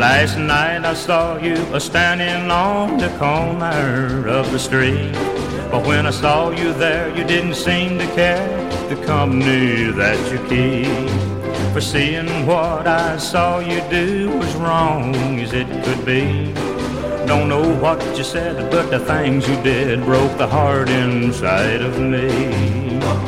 Last night I saw you a-standing on the corner of the street. But when I saw you there, you didn't seem to care the company that you keep. For seeing what I saw you do was wrong as it could be. Don't know what you said, but the things you did broke the heart inside of me.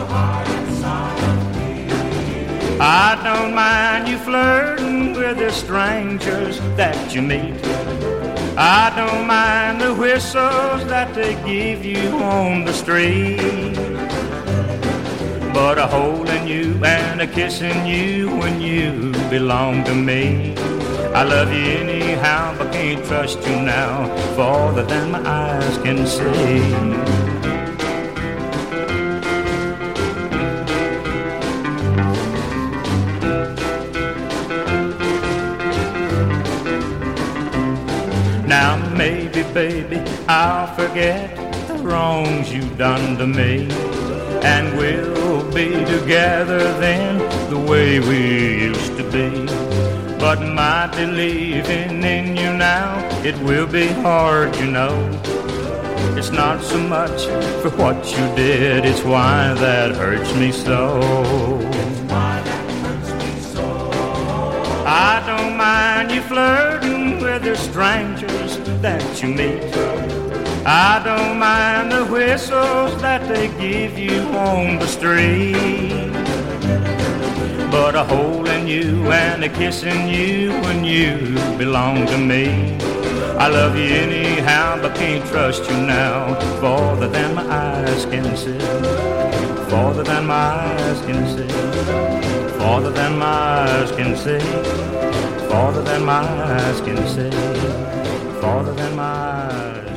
I don't mind you flirting with the strangers that you meet. I don't mind the whistles that they give you on the street. But a holding you and a kissing you when you belong to me. I love you anyhow, but can't trust you now farther than my eyes can see. Now maybe, baby, I'll forget the wrongs you've done to me, and we'll be together then the way we used to be. But my believing in you now, it will be hard, you know. It's not so much for what you did, it's why that hurts me so. I don't mind you flirting with the strangers that you meet. I don't mind the whistles that they give you on the street. But a holding you and a kissing you when you belong to me. I love you anyhow, but can't trust you now farther than my eyes can see. Farther than my eyes can see. Farther than my eyes can see. Farther than my eyes can see. Farther than my eyes.